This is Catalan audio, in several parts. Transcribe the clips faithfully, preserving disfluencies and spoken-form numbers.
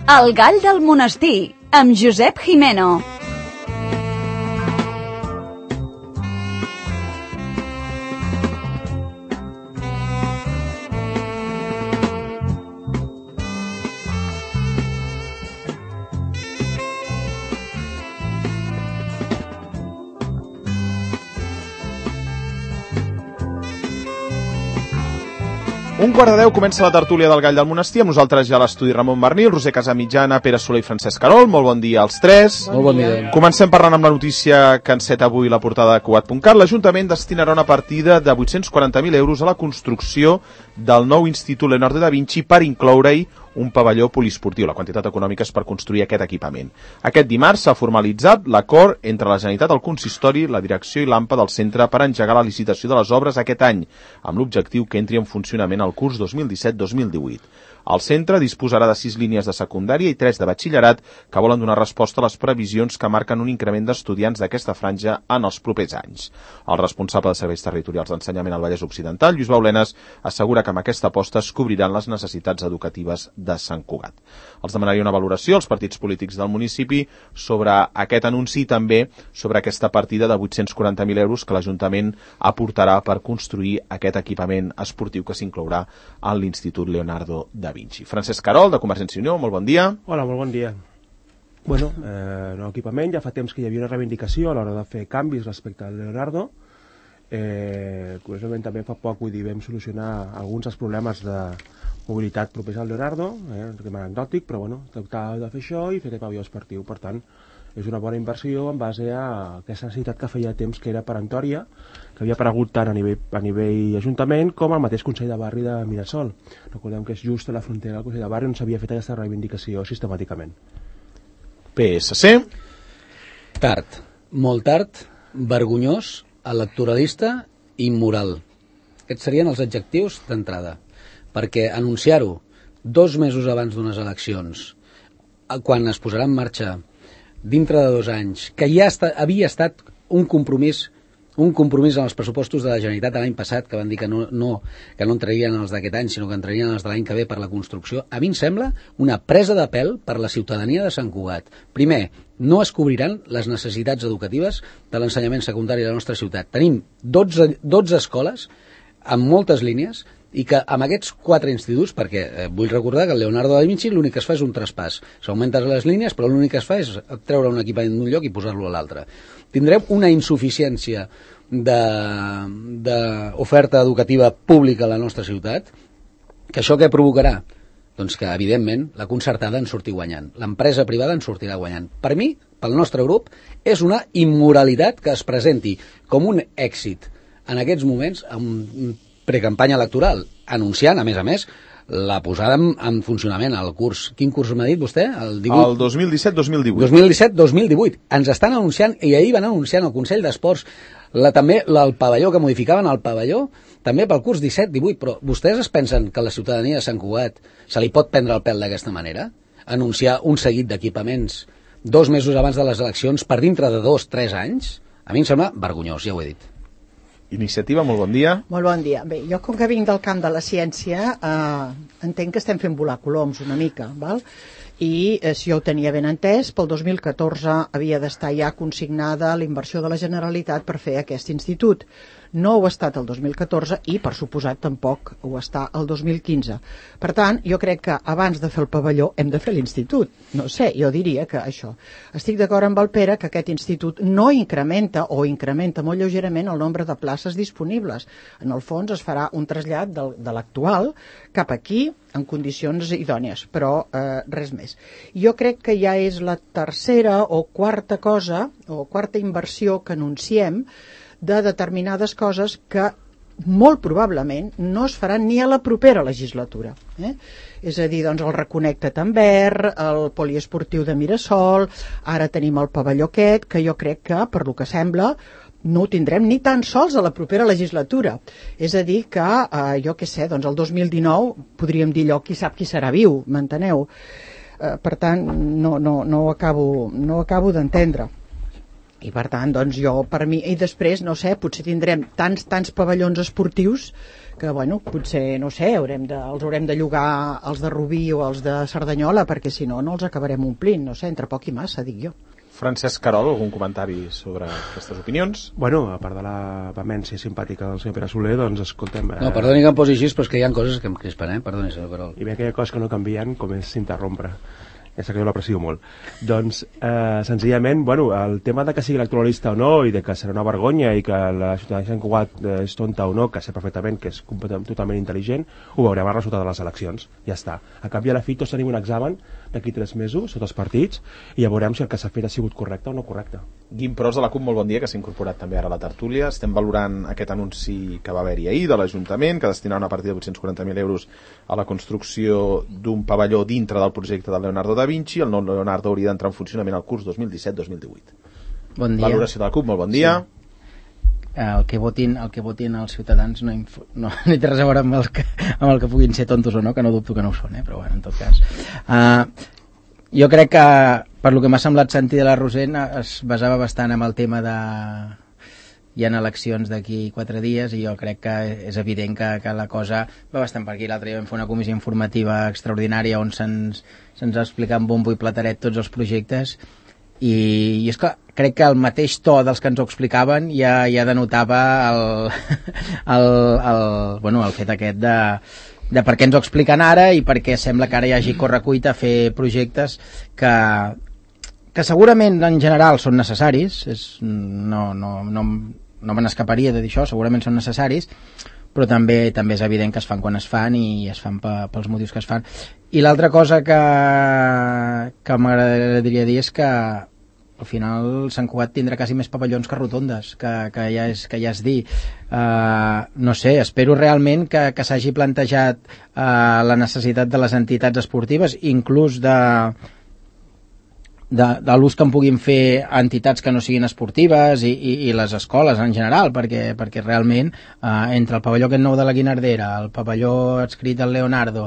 El gall del monestir, amb Josep Jimeno. Un quart de deu comença la tertúlia del Gall del Monestir, amb nosaltres ja a l'estudi Ramon Bernil, Roser Casamitjana, Pere Soler i Francesc Carol. Molt bon dia als tres. Molt bon dia. Comencem parlant amb la notícia que enceta avui la portada de Cugat punt cat. L'Ajuntament destinarà una partida de vuit-cents quaranta mil euros a la construcció del nou Institut Leonardo da Vinci per incloure-hi un pavelló poliesportiu. La quantitat econòmica és per construir aquest equipament. Aquest dimarts s'ha formalitzat l'acord entre la Generalitat, el Consistori, la Direcció i l'AMPA del centre per engegar la licitació de les obres aquest any, amb l'objectiu que entri en funcionament el curs dos mil disset dos mil divuit. El centre disposarà de sis línies de secundària i tres de batxillerat que volen donar resposta a les previsions que marquen un increment d'estudiants d'aquesta franja en els propers anys. El responsable de Serveis Territorials d'Ensenyament al Vallès Occidental, Lluís Baulenes, assegura que amb aquesta aposta es cobriran les necessitats educatives de Sant Cugat. Els demanaria una valoració als partits polítics del municipi sobre aquest anunci i també sobre aquesta partida de vuit-cents quaranta mil euros que l'Ajuntament aportarà per construir aquest equipament esportiu que s'inclourà en l'Institut Leonardo da Vinci. Francesc Carol, de Convergència i Unió, molt bon dia. Hola, molt bon dia. Bueno, eh, nou equipament, ja fa temps que hi havia una reivindicació a l'hora de fer canvis respecte al Leonardo. Eh, curiosament també fa poc, vull dir, vam solucionar alguns dels problemes de mobilitat propers al Leonardo, eh, un tema anecdòtic, però bueno, tractava de fer això i fer aquest pavelló esportiu. Per tant, és una bona inversió en base a aquesta necessitat que feia temps que era peremptòria, que havia aparegut tant a nivell, a nivell Ajuntament com al mateix Consell de Barri de Mirasol. Recordem que és just a la frontera del Consell de Barri on s'havia fet aquesta reivindicació sistemàticament. P S C. Tard, molt tard, vergonyós, electoralista i immoral. Aquests serien els adjectius d'entrada. Perquè anunciar-ho dos mesos abans d'unes eleccions, quan es posarà en marxa dintre de dos anys, que ja està, havia estat un compromís un compromís en els pressupostos de la Generalitat de l'any passat, que van dir que no, no, que no entrarien els d'aquest any, sinó que entrarien els de l'any que ve per la construcció, a mi em sembla una presa de pèl per la ciutadania de Sant Cugat. Primer, no es cobriran les necessitats educatives de l'ensenyament secundari de la nostra ciutat. Tenim dotze, dotze escoles amb moltes línies i que amb aquests quatre instituts, perquè eh, vull recordar que el Leonardo da Vinci l'únic que es fa és un traspàs. S'augmenten les línies, però l'únic que es fa és treure un equipament d'un lloc i posar-lo a l'altre. Tindrem una insuficiència d'oferta educativa pública a la nostra ciutat, que això què provocarà? Doncs que, evidentment, la concertada en surti guanyant. L'empresa privada en sortirà guanyant. Per mi, pel nostre grup, és una immoralitat que es presenti com un èxit en aquests moments amb precampanya electoral, anunciant, a més a més, la posada en, en funcionament al curs. Quin curs m'ha dit vostè? El, divuit... el dos mil disset dos mil divuit. dos mil disset dos mil divuit. Ens estan anunciant, i ahir van anunciant el Consell d'Esports, la, també la, el pavelló, que modificaven el pavelló, també pel curs disset divuit, però vostès es pensen que la ciutadania de Sant Cugat se li pot prendre el pèl d'aquesta manera? Anunciar un seguit d'equipaments dos mesos abans de les eleccions per dintre de dos, tres anys? A mi em sembla vergonyós, ja ho he dit. Iniciativa, molt bon dia. Molt bon dia. Bé, jo com que vinc del camp de la ciència, eh, entenc que estem fent volar coloms una mica, val? I eh, si jo ho tenia ben entès, pel dos mil catorze havia d'estar ja consignada la inversió de la Generalitat per fer aquest institut. No ho ha estat el dos mil catorze i, per suposat, tampoc ho està el dos mil quinze. Per tant, jo crec que abans de fer el pavelló hem de fer l'institut. No sé, jo diria que això. Estic d'acord amb el Pere que aquest institut no incrementa o incrementa molt lleugerament el nombre de places disponibles. En el fons es farà un trasllat de, de l'actual cap aquí en condicions idònies, però eh, res més. Jo crec que ja és la tercera o quarta cosa o quarta inversió que anunciem de determinades coses que molt probablement no es faran ni a la propera legislatura. Eh? És a dir, doncs, el Reconnecta Tambert, el poliesportiu de Mirasol, ara tenim el pavelló aquest, que jo crec que, per lo que sembla, no ho tindrem ni tan sols a la propera legislatura. És a dir que, eh, jo què sé, doncs el dos mil dinou podríem dir allò, qui sap qui serà viu, m'enteneu? Eh, per tant, no, no, no ho acabo, no ho acabo d'entendre. I per tant, doncs jo, per mi, i després, no sé, potser tindrem tants, tants pavellons esportius que, bueno, potser, no sé, haurem de, els haurem de llogar els de Rubí o els de Cerdanyola, perquè si no, no els acabarem omplint, no sé, entre poc i massa, dic jo. Francesc Querol, algun comentari sobre aquestes opinions? Bueno, a part de la vehemència simpàtica del senyor Pere Soler, doncs escoltem... Eh... No, perdoni que em posi així, però és que hi ha coses que em crispen, eh? Perdoni, senyor Querol. I bé, aquella cosa que no canvien, com és interrompre. Ja sé que jo l'aprecio molt. Doncs, eh, senzillament, bueno, el tema de que sigui electoralista o no, i de que serà una vergonya, i que la ciutadania de Sant Cugat és tonta o no, que sé perfectament que és totalment intel·ligent, ho veurem al resultat de les eleccions. Ja està. A cap i a la fi tots tenim un examen d'aquí tres mesos, sota els partits, i ja veurem si el que s'ha fet ha sigut correcte o no correcte. Guim Pros de la CUP, molt bon dia, que s'ha incorporat també ara a la tertúlia. Estem valorant aquest anunci que va haver-hi ahir de l'Ajuntament, que destinarà una partida de vuit-cents quaranta mil euros a la construcció d'un pavelló dintre del projecte del Leonardo da Vinci. El nou Leonardo hauria d'entrar en funcionament al curs dos mil disset dos mil divuit. Bon dia. Valoració de la CUP, molt bon dia. Sí. El que votin, el que votin els ciutadans no, info, no, no té res a veure amb el, que, amb el que puguin ser tontos o no, que no dubto que no ho són, eh? Però bueno, en tot cas. Uh, jo crec que, per lo que m'ha semblat sentir de la Rosent, es basava bastant en el tema de... Hi ha eleccions d'aquí quatre dies i jo crec que és evident que, que la cosa va bastant per aquí. L'altre dia vam fer una comissió informativa extraordinària on se'ns se'ns ha explicat amb bombo i plateret tots els projectes i, i és clar, crec que el mateix to dels que ens ho explicaven ja, ja denotava el, el, el, bueno, el fet aquest de, de per què ens ho expliquen ara i per què sembla que ara hi hagi correcuita a fer projectes que, que segurament en general són necessaris, és, no, no, no, no me n'escaparia de dir això, segurament són necessaris, però també també és evident que es fan quan es fan i es fan pe, pels motius que es fan. I l'altra cosa que, que m'agradaria dir és que al final Sant Cugat tindrà quasi més pavellons que rotondes, que, que, ja, és, que ja és dir. Uh, no sé, espero realment que, que s'hagi plantejat uh, la necessitat de les entitats esportives, inclús de... de, de l'ús que en puguin fer entitats que no siguin esportives i, i, i les escoles en general, perquè, perquè realment eh, entre el pavelló aquest nou de la Guinardera, el pavelló adscrit al Leonardo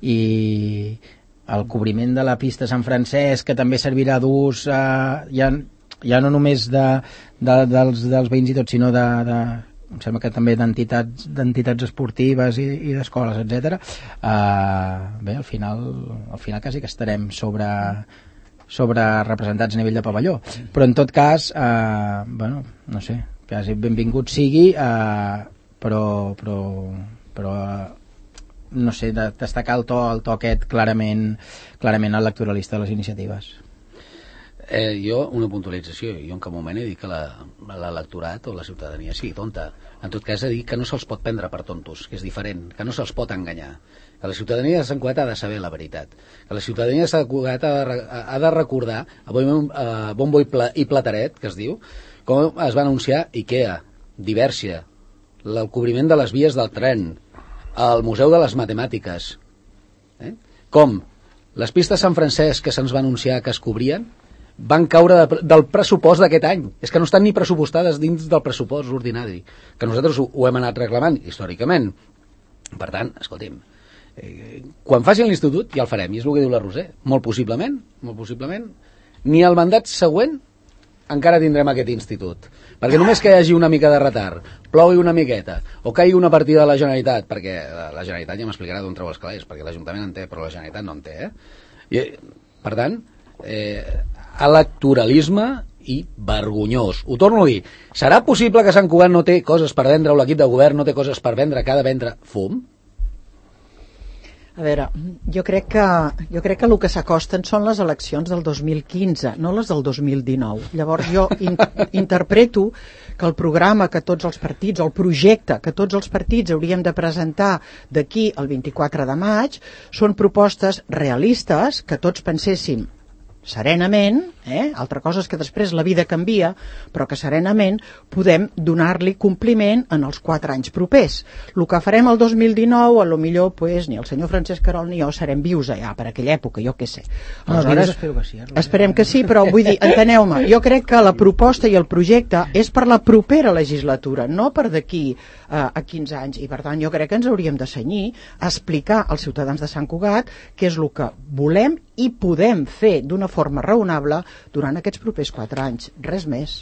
i el cobriment de la pista Sant Francesc, que també servirà d'ús eh, ja, ja no només de, de, dels, dels veïns i tot, sinó de, de em sembla que també d'entitats d'entitats esportives i, i d'escoles, etcètera. Uh, bé, al final, al final quasi que estarem sobre sobre representats a nivell de pavelló, però en tot cas eh, bueno, no sé, quasi benvingut sigui, eh, però però, però eh, no sé, de, destacar el to, el to aquest clarament, clarament electoralista de les iniciatives. Eh, jo, una puntualització, jo en cap moment he dit que l'electorat o la ciutadania sigui tonta. En tot cas he dit que no se'ls pot prendre per tontos, que és diferent, que no se'ls pot enganyar, que la ciutadania de Sant Cugat ha de saber la veritat, que la ciutadania de Sant Cugat ha de, ha de recordar a bombo i, pla, i plateret, que es diu, com es va anunciar IKEA, Diversia, el cobriment de les vies del tren, el Museu de les Matemàtiques, eh? Com les pistes Sant Francesc que se'ns va anunciar que es cobrien van caure de, del pressupost d'aquest any. És que no estan ni pressupostades dins del pressupost ordinari, que nosaltres ho, ho hem anat reclamant històricament. Per tant, escolti'm, eh, quan facin l'institut ja el farem, i és el que diu la Roser, molt possiblement, molt possiblement, ni el mandat següent encara tindrem aquest institut, perquè només que hi hagi una mica de retard, plogui una miqueta, o caigui una partida de la Generalitat, perquè la Generalitat ja m'explicarà d'on treu els calés, perquè l'Ajuntament en té, però la Generalitat no en té, eh? I, per tant, eh, electoralisme i vergonyós. Ho torno a dir, serà possible que Sant Cugat no té coses per vendre, o l'equip de govern no té coses per vendre, que ha de vendre fum? A veure, jo crec que, jo crec que el que s'acosten són les eleccions del dos mil quinze, no les del dos mil dinou. Llavors jo in, interpreto que el programa que tots els partits, o el projecte que tots els partits hauríem de presentar d'aquí al vint-i-quatre de maig, són propostes realistes que tots penséssim serenament, eh? Altra cosa és que després la vida canvia, però que serenament podem donar-li compliment en els quatre anys propers. El que farem el dos mil dinou, a lo millor pues, ni el senyor Francesc Querol ni jo serem vius allà per aquella època, jo què sé. Aleshores, espero que sí, esperem que sí, però vull dir, enteneu-me, jo crec que la proposta i el projecte és per la propera legislatura, no per d'aquí eh, a quinze anys, i per tant jo crec que ens hauríem de cenyir a explicar als ciutadans de Sant Cugat què és el que volem i podem fer d'una forma raonable durant aquests propers quatre anys, res més.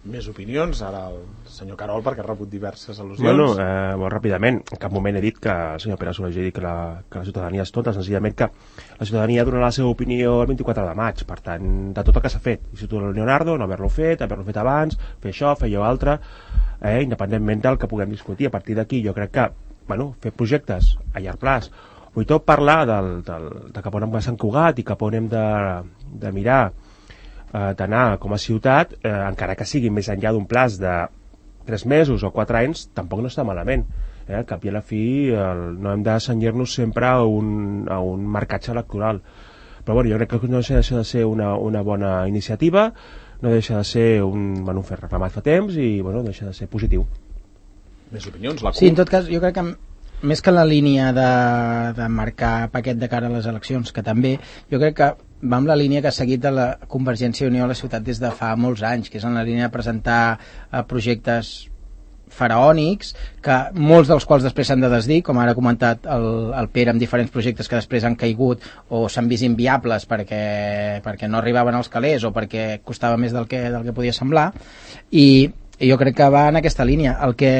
Més opinions, ara el senyor Carol, perquè ha rebut diverses al·lusions. Bueno, eh, molt ràpidament, en cap moment he dit que el senyor Pere Soler hagi dit que la, que la ciutadania és tonta, senzillament que la ciutadania donarà la seva opinió el vint-i-quatre de maig, per tant, de tot el que s'ha fet. Institut Leonardo, no haver-lo fet, haver-lo fet abans, fer això, fer allò altre, eh, independentment del que puguem discutir. A partir d'aquí jo crec que, bueno, fer projectes a llarg plaç, vull tot parlar del, del, de cap on hem de Sant Cugat i cap on hem de, de mirar d'anar com a ciutat, eh, encara que sigui més enllà d'un plaç de tres mesos o quatre anys, tampoc no està malament. Eh? Al cap i a la fi el, no hem de cenyir-nos sempre a un, a un marcatge electoral. Però bueno, jo crec que no deixa de ser una, una bona iniciativa, no deixa de ser un, bueno, un fer reclamat fa temps i bueno, deixa de ser positiu. Més opinions? La sí, en tot cas, jo crec que més que la línia de, de marcar paquet de cara a les eleccions, que també, jo crec que va amb la línia que ha seguit de la Convergència i Unió a la ciutat des de fa molts anys, que és en la línia de presentar eh, projectes faraònics, que molts dels quals després s'han de desdir, com ara ha comentat el, el Pere, amb diferents projectes que després han caigut o s'han vist inviables perquè, perquè no arribaven als calés o perquè costava més del que, del que podia semblar, i, i jo crec que va en aquesta línia. El que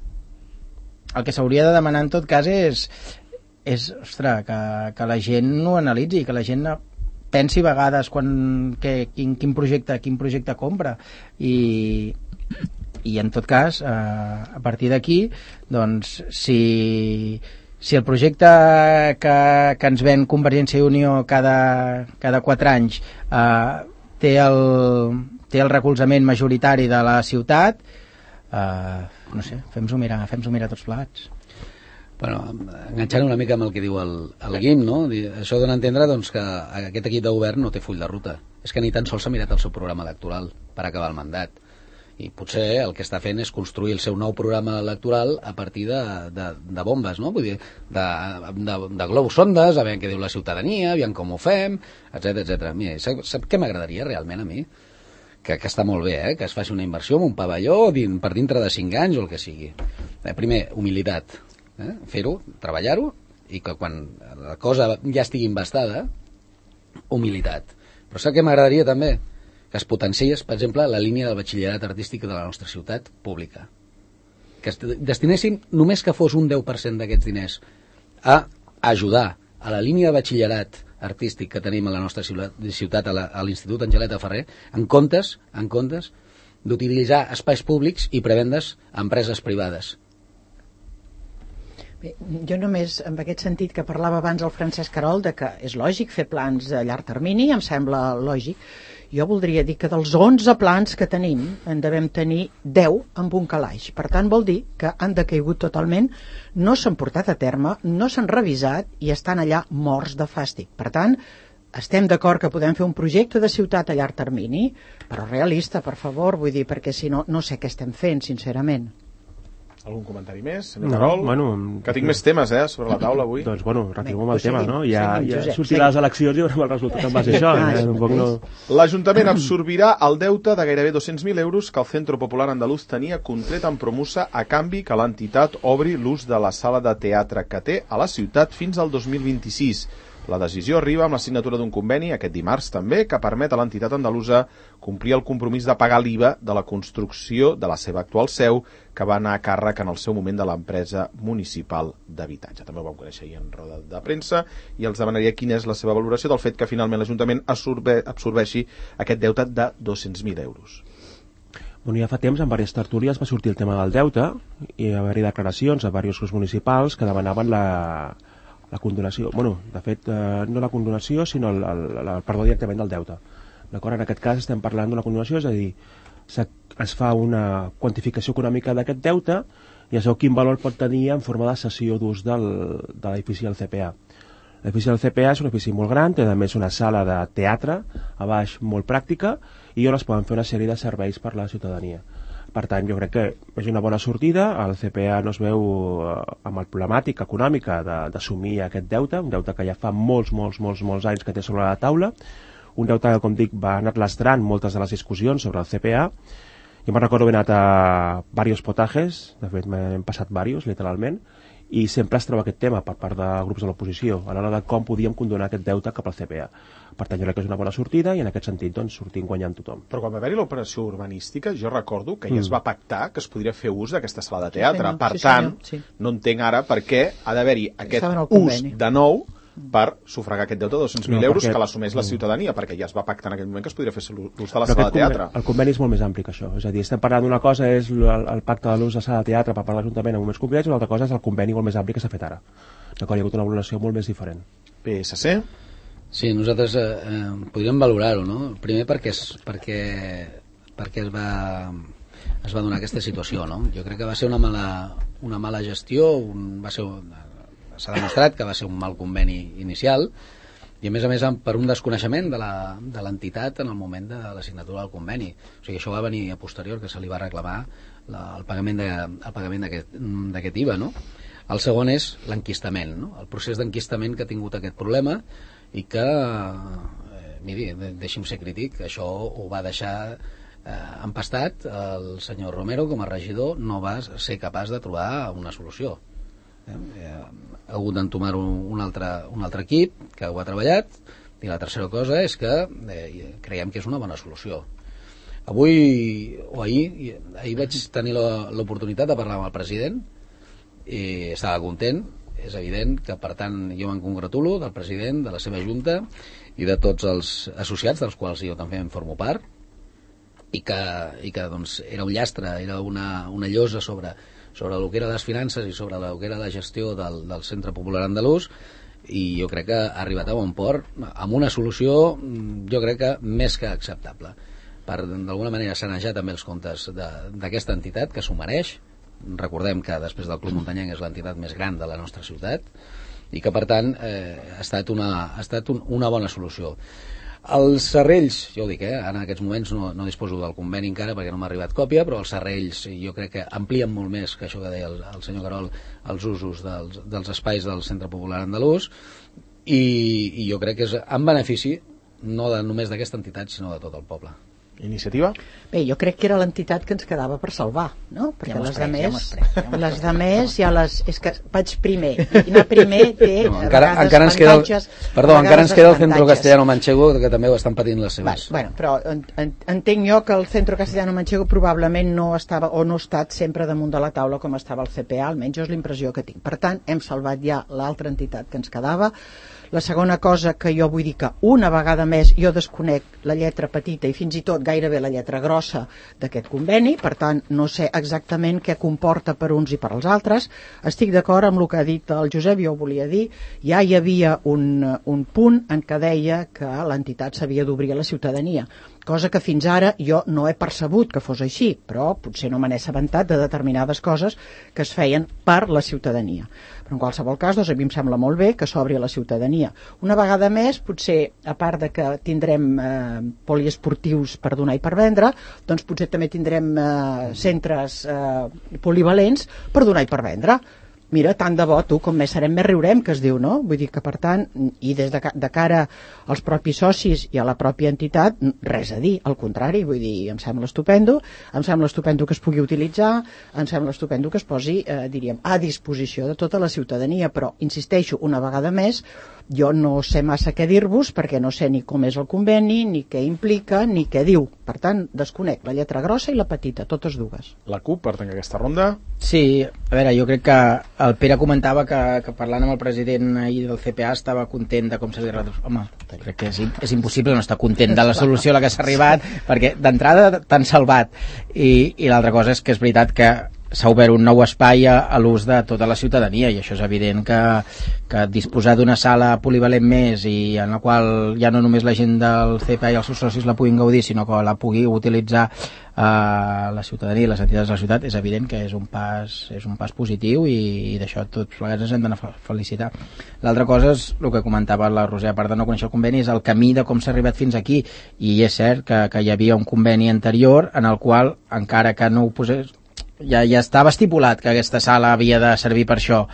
el que s'hauria de demanar en tot cas és, és ostres, que, que la gent no analitzi, que la gent pensi a vegades quan, que, quin, quin, projecte, quin projecte compra i, i en tot cas eh, a partir d'aquí doncs si, si el projecte que, que ens ven Convergència i Unió cada, cada quatre anys eh, té, el, té el recolzament majoritari de la ciutat, Uh, no sé, fem-s'ho mirar, fem-s'ho mirar tots plegats. Bueno, enganxant una mica amb el que diu el, el Guim, no? Això dona a entendre doncs, que aquest equip de govern no té full de ruta. És que ni tan sols s'ha mirat el seu programa electoral per acabar el mandat. I potser el que està fent és construir el seu nou programa electoral a partir de, de, de bombes, no? Vull dir, de, de, de globus sondes, a veure què diu la ciutadania, aviam com ho fem, etcètera, etcètera. Mira, sap, sap què m'agradaria realment a mi? Que, que està molt bé, eh? Que es faci una inversió en un pavelló din, per dintre de cinc anys o el que sigui. Eh, primer, humilitat. Eh? Fer-ho, treballar-ho, i que quan la cosa ja estigui investada, humilitat. Però sap què m'agradaria també? Que es potenciés, per exemple, la línia del batxillerat artístic de la nostra ciutat pública. Que es destinessin, només que fos un deu per cent d'aquests diners, a ajudar a la línia de batxillerat artístic que tenim a la nostra ciutat, a l'Institut Angeleta Ferrer, en comptes, en comptes d'utilitzar espais públics i prebendes a empreses privades. Bé, jo només, en aquest sentit que parlava abans el Francesc Carol, de que és lògic fer plans a llarg termini, em sembla lògic. Jo voldria dir que dels onze plans que tenim en devem tenir deu amb un calaix. Per tant, vol dir que han decaigut totalment, no s'han portat a terme, no s'han revisat i estan allà morts de fàstic. Per tant, estem d'acord que podem fer un projecte de ciutat a llarg termini, però realista, per favor, vull dir, perquè si no, no sé què estem fent, sincerament. Algun comentari més? No, Carol? Bueno, que tinc més temes, eh, sobre la taula avui. Doncs, bueno, retirem el tema, no? Ja, ja sortirà les eleccions i veurem el resultat en base a això. Eh? No... L'Ajuntament absorbirà el deute de gairebé dos-cents mil euros que el Centro Popular Andalús tenia contret en Promusa a canvi que l'entitat obri l'ús de la sala de teatre que té a la ciutat fins al dos mil vint-i-sis. La decisió arriba amb la signatura d'un conveni, aquest dimarts també, que permet a l'entitat andalusa complir el compromís de pagar l'I V A de la construcció de la seva actual seu, que va anar a càrrec en el seu moment de l'empresa municipal d'habitatge. També ho vam conèixer ahir en roda de premsa i els demanaria quina és la seva valoració del fet que finalment l'Ajuntament absorbeixi aquest deute de dos-cents mil euros. Bueno, ja fa temps, en diverses tertúlies va sortir el tema del deute i va haver-hi declaracions a diversos grups municipals que demanaven la... la condonació, bueno, de fet eh, no la condonació sinó el, el, el, el perdó directament del deute, d'acord? En aquest cas estem parlant d'una condonació, és a dir, es fa una quantificació econòmica d'aquest deute i es veu quin valor pot tenir en forma de cessió d'ús del, de l'edifici del C P A. L'edifici del C P A és un edifici molt gran, té a més una sala de teatre a baix molt pràctica i on es poden fer una sèrie de serveis per a la ciutadania. Per tant, jo crec que és una bona sortida. El C P A no es veu eh, amb el problemàtic econòmica d'assumir aquest deute, un deute que ja fa molts, molts, molts, molts anys que té sobre la taula, un deute que, com dic, va anar lastrant moltes de les discussions sobre el C P A. Jo me'n recordo haver anat a diversos potajes, de fet m'hem passat diversos, literalment, i sempre es troba aquest tema per part de grups de l'oposició a l'hora de com podíem condonar aquest deute cap al C P A. Per tant, jo crec que és una bona sortida i en aquest sentit doncs, sortim guanyant tothom. Però quan va haver-hi l'operació urbanística, jo recordo que ja es va pactar que es podria fer ús d'aquesta sala de teatre. Sí, per sí, tant, sí. no entenc ara per què ha d'haver-hi aquest ús de nou per sufragar aquest deute de dos-cents mil no, euros perquè... que l'assumeix la ciutadania, perquè ja es va pactar en aquell moment que es podria fer l'ús de la sala de teatre. El conveni és molt més ampli que això. És a dir, estem parlant d'una cosa és el, el pacte de l'ús de la sala de teatre per part de l'Ajuntament en moments concrets, i l'altra cosa és el conveni molt més ampli que s'ha fet ara. D'acord, hi ha hagut una valoració molt més diferent. P S C? Sí, nosaltres eh, eh, podríem valorar-ho, no? Primer perquè, és, perquè, perquè es, va, es va donar aquesta situació, no? Jo crec que va ser una mala, una mala gestió, un, va ser, s'ha demostrat que va ser un mal conveni inicial, i a més a més per un desconeixement de l'entitat en el moment de la signatura del conveni. O sigui, això va venir a posterior, que se li va reclamar la, el pagament d'aquest I V A, no? El segon és l'enquistament, no? El procés d'enquistament que ha tingut aquest problema i que, eh, miri, deixi'm ser crític, això ho va deixar eh, empastat. El senyor Romero, com a regidor, no va ser capaç de trobar una solució. Eh, eh, ha hagut d'entomar un, un, altre, un altre equip que ho ha treballat, i la tercera cosa és que eh, creiem que és una bona solució. Avui, o ahir, ahir vaig tenir l'oportunitat de parlar amb el president i estava content. És evident que, per tant, jo me'n congratulo del president, de la seva junta i de tots els associats, dels quals jo també en formo part, i que, i que doncs, era un llastre, era una, una llosa sobre, sobre el que eren les finances i sobre el que era la gestió del, del Centre Popular Andalús, i jo crec que ha arribat a bon port amb una solució, jo crec que més que acceptable, per d'alguna manera sanejar també els comptes d'aquesta entitat, que s'ho mereix. Recordem que després del Club Muntanyenc és l'entitat més gran de la nostra ciutat i que, per tant, eh, ha estat, una, ha estat un, una bona solució. Els serrells, jo ho dic, eh, en aquests moments no, no disposo del conveni encara perquè no m'ha arribat còpia, però els serrells jo crec que amplien molt més que això que deia el, el senyor Carol, els usos dels, dels espais del Centre Popular Andalús, i, i jo crec que és en benefici no de, només d'aquesta entitat, sinó de tot el poble. Iniciativa? Bé, jo crec que era l'entitat que ens quedava per salvar, no? Perquè ja les pres, demés, ja ja les demés ja les... És que vaig primer, i anar primer té no, encara, encara ens queda el, perdó, encara ens queda el Centro Castellano Manchego, que també ho estan patint les seves. Va, bueno, però en, en, entenc jo que el Centro Castellano Manchego probablement no estava, o no ha estat sempre damunt de la taula com estava el C P A, almenys és l'impressió que tinc. Per tant, hem salvat ja l'altra entitat que ens quedava. La segona cosa que jo vull dir que una vegada més jo desconec la lletra petita i fins i tot gairebé la lletra grossa d'aquest conveni, per tant no sé exactament què comporta per uns i per als altres. Estic d'acord amb el que ha dit el Josep, jo ho volia dir, ja hi havia un, un punt en què deia que l'entitat s'havia d'obrir a la ciutadania, cosa que fins ara jo no he percebut que fos així, però potser no me n'he assabentat de determinades coses que es feien per la ciutadania. Però en qualsevol cas, doncs a mi em sembla molt bé que s'obri a la ciutadania. Una vegada més, potser, a part de que tindrem eh, poliesportius per donar i per vendre, doncs potser també tindrem eh, centres eh, polivalents per donar i per vendre. Mira, tant de bo, tu, com més serem, més riurem, que es diu, no? Vull dir que, per tant, i des de, de cara als propis socis i a la pròpia entitat, res a dir, al contrari, vull dir, em sembla estupendo, em sembla estupendo que es pugui utilitzar, em sembla estupendo que es posi, eh, diríem, a disposició de tota la ciutadania, però, insisteixo, una vegada més, jo no sé massa què dir-vos, perquè no sé ni com és el conveni, ni què implica, ni què diu. Per tant, desconec la lletra grossa i la petita, totes dues. La CUP, per tancar aquesta ronda. Sí, a veure, jo crec que el Pere comentava que, que parlant amb el president ahir del C P A estava content de com s'havia retrobat. Home, crec que és, és impossible no estar content de la solució a la que s'ha arribat, perquè d'entrada t'han salvat. I, i l'altra cosa és que és veritat que s'ha obert un nou espai a, a l'ús de tota la ciutadania, i això és evident que, que disposar d'una sala polivalent més i en la qual ja no només la gent del C P A i els seus socis la puguin gaudir, sinó que la pugui utilitzar eh, la ciutadania i les entitats de la ciutat, és evident que és un pas, és un pas positiu, i, i d'això tots plegats ens hem d'anar a felicitar. L'altra cosa és el que comentava la Roser, a part de no conèixer el conveni, és el camí de com s'ha arribat fins aquí, i és cert que, que hi havia un conveni anterior en el qual, encara que no ho posés, ja, ja estava estipulat que aquesta sala havia de servir per això,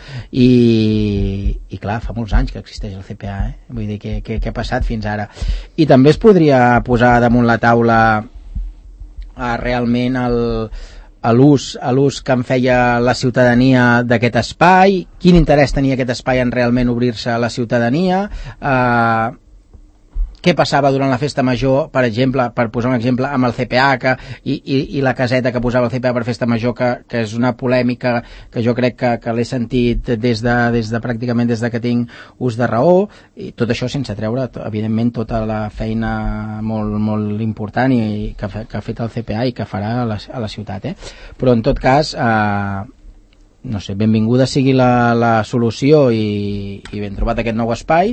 i, i clar, fa molts anys que existeix el C P A, eh? Vull dir, què, què, què ha passat fins ara? I també es podria posar damunt la taula eh, realment el, a l'ús a l'ús que en feia la ciutadania d'aquest espai, quin interès tenia aquest espai en realment obrir-se a la ciutadania, eh, què passava durant la festa major, per exemple, per posar un exemple, amb el C P A que, i, i, i la caseta que posava el C P A per festa major, que, que és una polèmica que jo crec que, que l'he sentit des de, des de pràcticament des de que tinc ús de raó, i tot això sense treure, evidentment, tota la feina molt, molt important i que, que ha fet el C P A i que farà a la, a la ciutat. Eh? Però, en tot cas, eh, no sé, benvinguda sigui la, la solució i, i ben trobat aquest nou espai.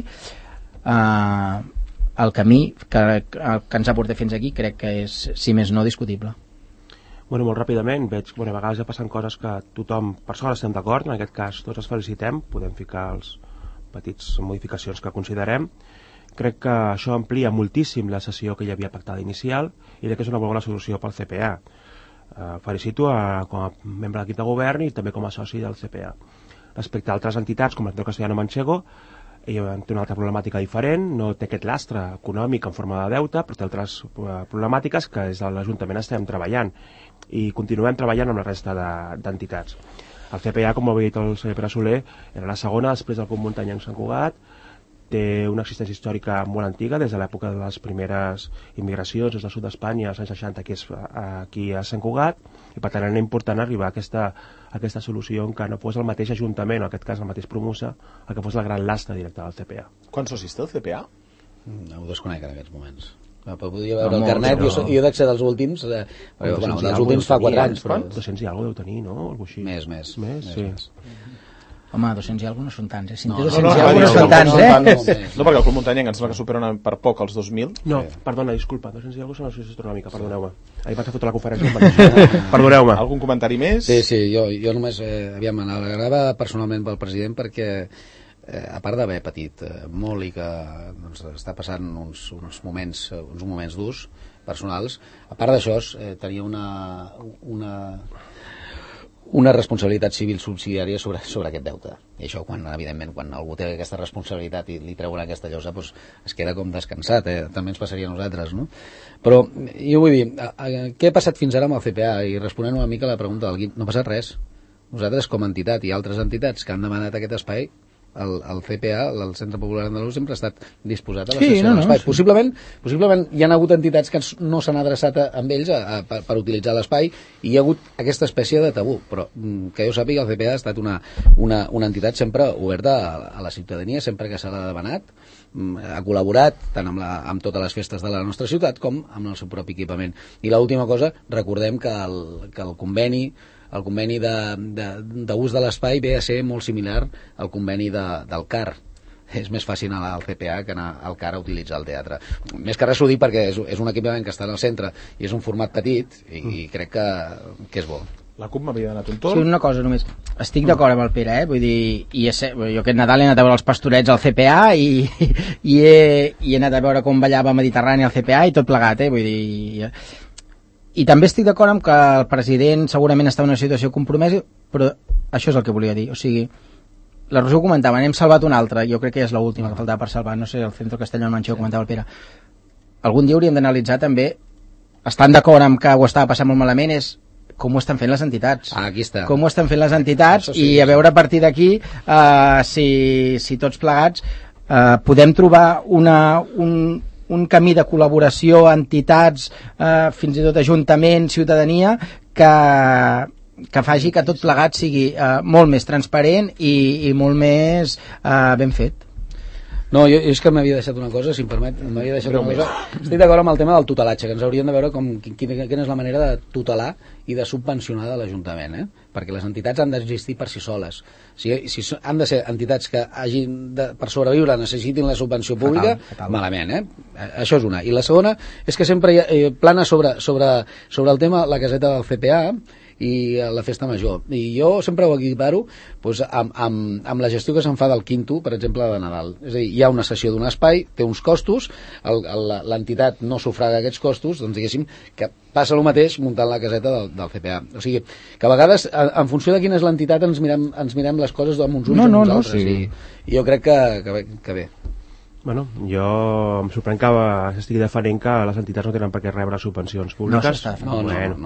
Eh, el camí que, que ens ha portat fins aquí crec que és, si més no, discutible. Bueno, molt ràpidament, veig que bueno, a vegades ja passen coses que tothom, per sort estem d'acord, en aquest cas tots els felicitem, podem ficar els petits modificacions que considerem. Crec que això amplia moltíssim la sessió que hi havia pactada inicial i crec que és una bona solució pel C P A. Uh, felicito a, com a membre de l'equip de govern i també com a soci del C P A. Respecte a altres entitats com l'Ateneu Castellano Manchego, té una altra problemàtica diferent, no té aquest lastre econòmic en forma de deute, però té altres problemàtiques que des de l'Ajuntament estem treballant i continuem treballant amb la resta d'entitats. El C P A, com ho havia dit el senyor Pere Soler, era la segona després del Club Muntanyenc Sant Cugat, té una existència històrica molt antiga, des de l'època de les primeres immigracions des del sud d'Espanya, als anys seixanta, aquí, és, aquí a Sant Cugat, i per tant era important arribar a aquesta, a aquesta solució en què no fos el mateix Ajuntament, en aquest cas el mateix Promusa, el que fos el gran lastre directe del C P A. Quants socis té el C P A? No ho desconec en aquests moments. Podria veure no, el carnet, no. jo, jo dec ser dels últims, eh, perquè, bueno, dels últims fa quatre anys. Però... dos-cents i alguna deu tenir, no? Algo així. Més, més. Més, més sí. Més. Home, dos-cents i alguna no són tants, eh? Si no, no, no, no, no, no, no són tants, eh? No, no, perquè el Club Muntanyenc em sembla que superen per poc els dos mil. No, perdona, disculpa, dos-cents i alguna són l'associació astronòmica, perdoneu-me. Ahir vaig a fotre la conferència. Perdoneu-me. Algun comentari més? Sí, sí, jo, jo només, eh, aviam, m'alegrava personalment pel president perquè, eh, a part d'haver patit eh, molt i que doncs, està passant uns, uns moments uns moments durs, personals, a part d'això, eh, tenia una... una una responsabilitat civil subsidiària sobre, sobre aquest deute. I això, quan, evidentment, quan algú té aquesta responsabilitat i li treuen aquesta llosa, doncs es queda com descansat, eh? També ens passaria a nosaltres, no? Però, jo vull dir, a, a, què ha passat fins ara amb el C P A? I responent una mica a la pregunta del Guim, no ha passat res. Nosaltres, com a entitat i altres entitats que han demanat aquest espai, el, el C P A, el Centre Popular Andalús, sempre ha estat disposat a la sessió sí, no, de l'espai. No, sí. Possiblement, possiblement hi ha hagut entitats que no s'han adreçat a, amb ells a, a, per, per utilitzar l'espai i hi ha hagut aquesta espècie de tabú, però que jo sàpiga el C P A ha estat una, una, una entitat sempre oberta a, a la ciutadania, sempre que se l'ha demanat, ha col·laborat tant amb, la, amb totes les festes de la nostra ciutat com amb el seu propi equipament. I l'última cosa, recordem que el, que el conveni el conveni d'ús de, de, de l'espai ve a ser molt similar al conveni de, del C A R. És més fàcil anar al C P A que anar al C A R a utilitzar el teatre. Més que res ho dic perquè és, és un equipament que està en el centre i és un format petit i, i crec que, que és bo. La C U P m'havia donat un torn. Sí, una cosa només. Estic d'acord amb el Pere, eh? Vull dir, i és, jo aquest Nadal he anat a veure els pastorets al C P A i, i, he, i he anat a veure com ballava Mediterrani al C P A i tot plegat, eh? Vull dir... I també estic d'acord amb que el president segurament està en una situació compromesa, però això és el que volia dir. O sigui, la Roser ho comentava, n'hem salvat una altra, jo crec que és l'última que faltava per salvar, no sé, el Centre Castellano Manchego, comentava el Pere. Algun dia hauríem d'analitzar també, estan d'acord amb que ho estava passant molt malament, és com ho estan fent les entitats. Ah, aquí està. Com ho estan fent les entitats sí, i a veure a partir d'aquí uh, si, si tots plegats uh, podem trobar una... un, un camí de col·laboració, entitats, eh, fins i tot ajuntament, ciutadania, que, que faci que tot plegat sigui eh, molt més transparent i, i molt més eh, ben fet. No, jo, jo és que m'havia deixat una cosa, si em permet, m'havia deixat una cosa. Estic d'acord amb el tema del tutelatge, que ens hauríem de veure com, quina, quina és la manera de tutelar i de subvencionar de l'Ajuntament, eh? Perquè les entitats han d'existir per si soles. Si, si han de ser entitats que hagin de, per sobreviure necessitin la subvenció pública, fatal, fatal. Malament, eh? Això és una. I la segona és que sempre hi ha, eh, plana sobre, sobre, sobre el tema la caseta del C P A i la festa major. I jo sempre ho equiparo doncs, amb, amb, amb la gestió que se'n fa del quinto, per exemple, de Nadal. És a dir, hi ha una cessió d'un espai, té uns costos, l'entitat no sufraga aquests costos, doncs diguéssim que passa el mateix muntant la caseta del, del C P A. O sigui, que a vegades, en funció de quina és l'entitat, ens mirem, ens mirem les coses amb uns ulls no, o amb uns no, altres. Sí. I, I jo crec que, que, bé, que bé. Bueno, jo em sorprèn que s'estigui defendent que les entitats no tenen per què rebre subvencions públiques. No, no, no, bueno, no.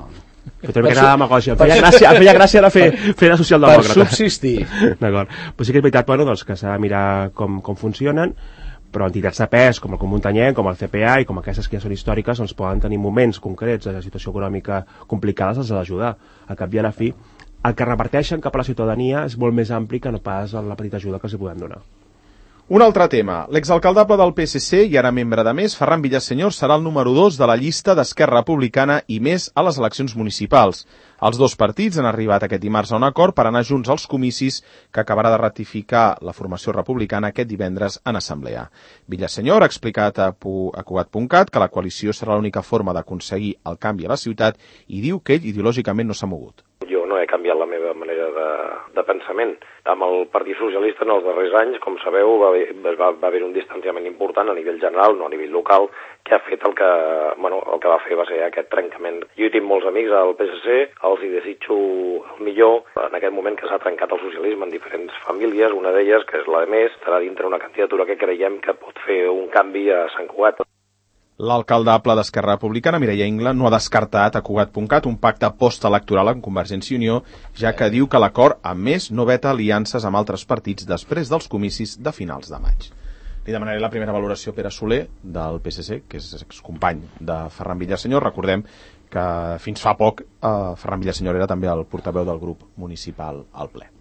Fet una mica de demagògia. Em feia gràcia, em feia gràcia de fer, fer de socialdemòcrata. Per subsistir. D'acord. Però sí que és veritat, bueno, doncs, que s'ha de mirar com, com funcionen, però entitats de pes, com el Comú Muntanyenc, com el C P A i com aquestes que ja són històriques, doncs poden tenir moments concrets de situació econòmica complicada, els ha d'ajudar. Al cap i a la fi, el que reparteixen cap a la ciutadania és molt més ampli que no pas la petita ajuda que els hi podem donar. Un altre tema. L'exalcaldable del P S C i ara membre de Més, Ferran Villasenyor, serà el número dos de la llista d'Esquerra Republicana i Més a les eleccions municipals. Els dos partits han arribat aquest dimarts a un acord per anar junts als comicis que acabarà de ratificar la formació republicana aquest divendres en assemblea. Villasenyor ha explicat a Cugat punt cat que la coalició serà l'única forma d'aconseguir el canvi a la ciutat i diu que ell ideològicament no s'ha mogut. Jo no he canviat la meva manera de, de pensament. Amb el Partit Socialista en els darrers anys, com sabeu, va haver, va, va haver un distanciament important a nivell general, no a nivell local, que ha fet el que, bueno, el que va fer va ser aquest trencament. Jo hi tinc molts amics al P S C, els hi desitjo el millor en aquest moment que s'ha trencat el socialisme en diferents famílies, una d'elles, que és la de Més, estarà dintre una candidatura que creiem que pot fer un canvi a Sant Cugat. L'alcaldable d'Esquerra Republicana, Mireia Ingla, no ha descartat a Cugat punt cat un pacte postelectoral amb Convergència i Unió, ja que diu que l'acord, a més, no veta aliances amb altres partits després dels comicis de finals de maig. Li demanaré la primera valoració a Pere Soler, del P S C, que és excompany de Ferran Villasenyor. Recordem que fins fa poc eh, Ferran Villasenyor era també el portaveu del grup municipal al ple.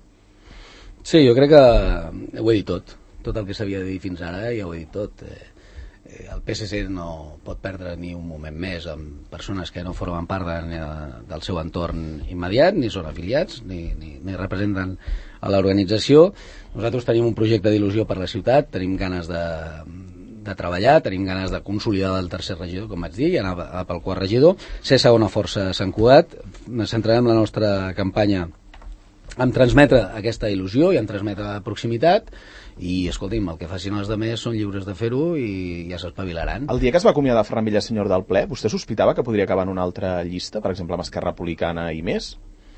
Sí, jo crec que ho he dit tot. Tot el que s'havia de dir fins ara ja ho he dit tot. Eh, el P S C no pot perdre ni un moment més amb persones que no formen part de, del seu entorn immediat, ni són afiliats, ni, ni, ni representen a l'organització. Nosaltres tenim un projecte d'il·lusió per la ciutat, tenim ganes de, de treballar, tenim ganes de consolidar el tercer regidor, com vaig dir, i anar pel quart regidor, ser segona força a Sant Cugat. Centrarem la nostra campanya en transmetre aquesta il·lusió i en transmetre proximitat. I, escolti'm, el que facin els altres són lliures de fer-ho i ja s'espavilaran. El dia que es va acomiadar Ferran Villasenyor del ple, vostè sospitava que podria acabar en una altra llista, per exemple amb Esquerra Republicana i Més?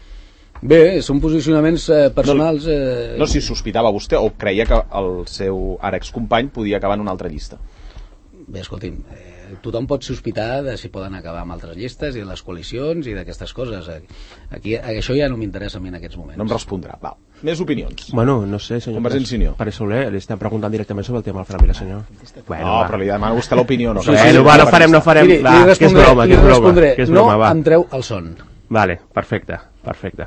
Bé, són posicionaments eh, personals... Eh... No, no si sospitava vostè o creia que el seu ara excompany podia acabar en una altra llista. Bé, escolti'm, eh, tothom pot sospitar de si poden acabar amb altres llistes i les coalicions i d'aquestes coses. Aquí, això ja no m'interessa a mi en aquests moments. No em respondrà. Val. Més opinions. Bueno, no sé, senyor Convergència i Unió. Pere Soler, li estem preguntant directament sobre el tema del Ferran Villasenyor. Bueno, no, va. Però li demano vostè l'opinió. No, sí, sí, no, va, no farem, no farem. Miri, va, li respondré, que és broma, que és broma, que és broma, no va. em treu el son. Vale, perfecte, perfecte.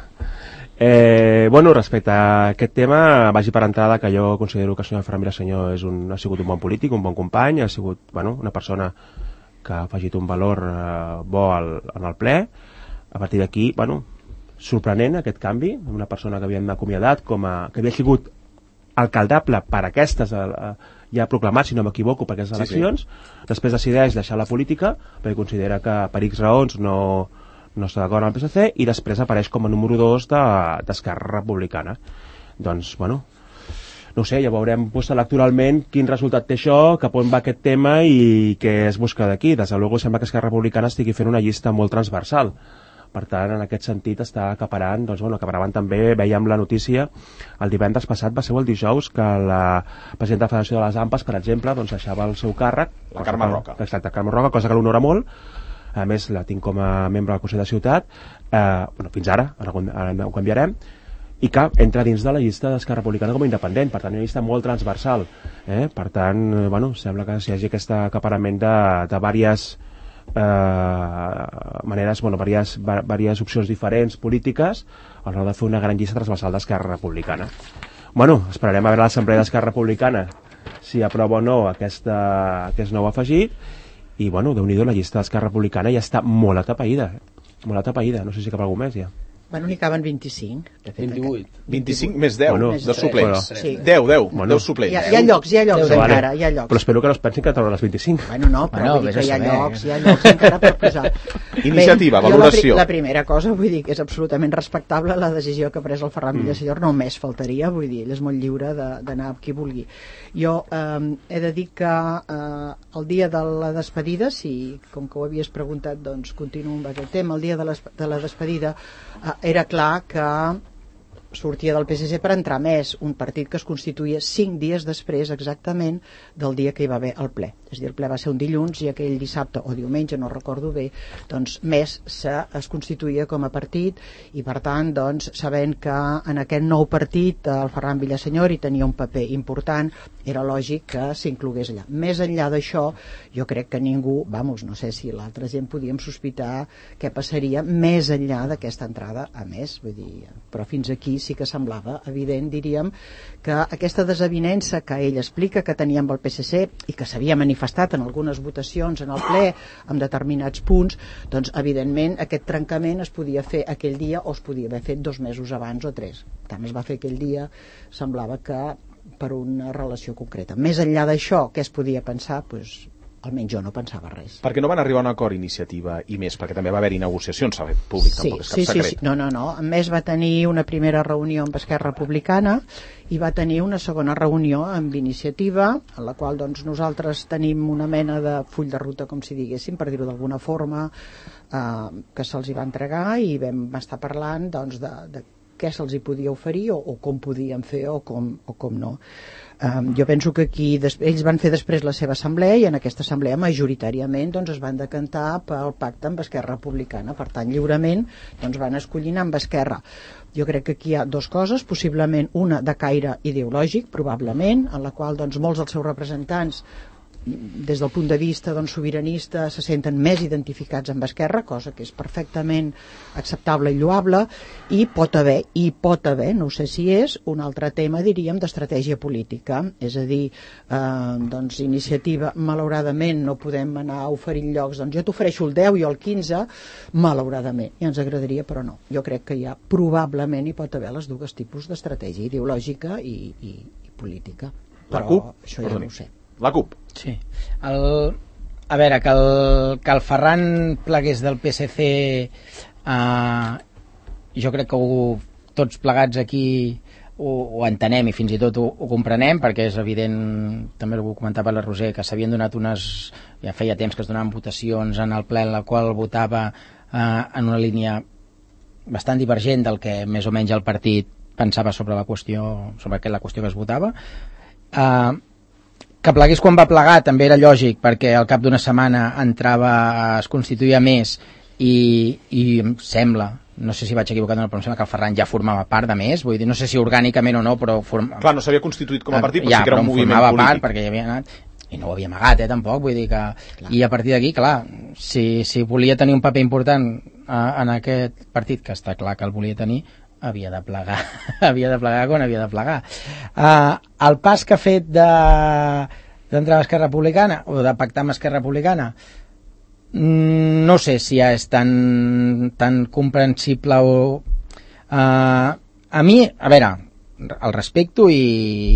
Eh, bueno, respecte a aquest tema, vagi per entrada que jo considero que el senyor Ferran Villasenyor és un, ha sigut un bon polític, un bon company, ha sigut, bueno, una persona que ha afegit un valor eh, bo al, en el ple. A partir d'aquí, bueno, sorprenent aquest canvi, una persona que havíem acomiadat com a, que havia sigut alcaldable per aquestes, eh, ja proclamat, si no m'equivoco, per aquestes eleccions, sí, sí. Després decideix deixar la política perquè considera que per X raons no, no està d'acord amb el P S C i després apareix com a número dos d'Esquerra de, Republicana. Doncs, bueno, no ho sé, ja veurem pues, electoralment quin resultat té això, cap on va aquest tema i què es busca d'aquí. Des de luego sembla que Esquerra Republicana estigui fent una llista molt transversal. Per tant, en aquest sentit està acaparant, doncs, bueno, acaparaven també, veiem la notícia, el divendres passat va ser el dijous que la presidenta de la Federació de les AMPAs, per exemple, doncs deixava el seu càrrec. La Carme Roca. Exacte, Carme Roca, cosa que l'honora molt. A més, la tinc com a membre del Consell de Ciutat, eh, bueno, fins ara, ara, ara ho canviarem, i que entra dins de la llista d'Esquerra Republicana com a independent, per tant, una llista molt transversal. Eh? Per tant, eh, bueno, sembla que si hi hagi aquest acaparament de, de diverses eh, maneres, bueno, diverses, diverses opcions diferents polítiques a l'hora de fer una gran llista transversal d'Esquerra Republicana. Bueno, esperarem a veure l'Assemblea d'Esquerra Republicana si aprova o no aquesta, aquest nou afegit. I, bueno, déu-n'hi-do, la llista d'Esquerra Republicana ja està molt atapeïda, eh? molt atapeïda, no sé si cap algú més ja. Bueno, n'hi caben vint-i-cinc. De fet, vint-i-vuit. vint-i-cinc més deu, bueno, més dos suplents. Sí. deu, deu, bueno, deu suplents. Hi ha, hi ha llocs, hi ha llocs vale. encara, hi ha llocs. Però espero que no es pensin que trauran les vint-i-cinc. Bueno, no, però Bueno, vull dir que hi ha saber. llocs, hi ha llocs encara per posar. Iniciativa, Bé, valoració. La, pri la primera cosa, vull dir que és absolutament respectable la decisió que ha pres el Ferran Villasenyor, mm. només faltaria, vull dir, ell és molt lliure d'anar amb qui vulgui. Jo eh, he de dir que eh, el dia de la despedida, si com que ho havies preguntat, doncs continuo amb aquest tema, el dia de, les, de la despedida eh, era clar que sortia del P S C per entrar més, un partit que es constituïa cinc dies després exactament del dia que hi va haver el ple. És a dir, el ple va ser un dilluns i aquell dissabte o diumenge, no recordo bé, doncs més se, es constituïa com a partit i per tant, doncs, sabent que en aquest nou partit el Ferran Villasenyor hi tenia un paper important, era lògic que s'inclogués allà. Més enllà d'això, jo crec que ningú, vamos, no sé si l'altra gent podíem sospitar què passaria més enllà d'aquesta entrada, a més, vull dir, però fins aquí sí que semblava evident, diríem, que aquesta desavinença que ell explica que tenia amb el P S C i que s'havia manifestat en algunes votacions en el ple amb determinats punts, doncs evidentment aquest trencament es podia fer aquell dia o es podia haver fet dos mesos abans o tres. Tant es va fer aquell dia, semblava que per una relació concreta. Més enllà d'això, què es podia pensar? Doncs almenys jo no pensava res. Perquè no van arribar a un acord Iniciativa i Més, perquè també va haver-hi negociacions, saber públic, sí, tampoc és cap sí, secret. Sí, sí. No, no, no. A més va tenir una primera reunió amb Esquerra Republicana i va tenir una segona reunió amb Iniciativa, en la qual doncs, nosaltres tenim una mena de full de ruta, com si diguéssim, per dir-ho d'alguna forma, eh, que se'ls hi va entregar i vam estar parlant doncs, de, de què se'ls hi podia oferir o, o com podien fer o com, o com no. Um, jo penso que aquí des, ells van fer després la seva assemblea i en aquesta assemblea majoritàriament doncs, es van decantar pel pacte amb Esquerra Republicana, per tant lliurement doncs, van escollir amb Esquerra. Jo crec que aquí hi ha dues coses, possiblement una de caire ideològic, probablement, en la qual doncs, molts dels seus representants des del punt de vista doncs, sobiranista se senten més identificats amb Esquerra, cosa que és perfectament acceptable i lloable, i pot haver, i pot haver, no sé si és, un altre tema, diríem, d'estratègia política, és a dir, eh, doncs Iniciativa, malauradament no podem anar a oferir llocs, doncs jo t'ofereixo el deu i el quinze, malauradament, i ens agradaria, però no. Jo crec que hi ha, probablement hi pot haver les dues tipus d'estratègia ideològica i, i, i política. La Però CUP? això ja no ho sé. La CUP. Sí. El, a veure, que el, que el Ferran plegués del P S C, eh, jo crec que ho, tots plegats aquí ho, ho entenem i fins i tot ho, ho comprenem, perquè és evident, també ho comentava la Roser, que s'havien donat unes, ja feia temps que es donaven votacions en el ple en la qual votava eh, en una línia bastant divergent del que més o menys el partit pensava sobre la qüestió, sobre la qüestió que es votava. Eh, que plegués quan va plegar també era lògic, perquè al cap d'una setmana entrava, es constituïa Més i, i em sembla, no sé si vaig equivocat en el pronunciament, que el Ferran ja formava part de Més, vull dir, no sé si orgànicament o no, però forma... Clar, no s'havia constituït com a partit, però ja, sí que era un moviment formava polític. part perquè hi havia anat, i no ho havia amagat, eh, tampoc, vull dir que... Clar. I a partir d'aquí, clar, si, si volia tenir un paper important eh, en aquest partit, que està clar que el volia tenir, havia de plegar, havia de plegar quan havia de plegar. Uh, el pas que ha fet de d'entrar a Esquerra Republicana o de pactar amb Esquerra Republicana, no sé si ja és tan, tan comprensible o... Uh, a mi, a veure, el respecto i,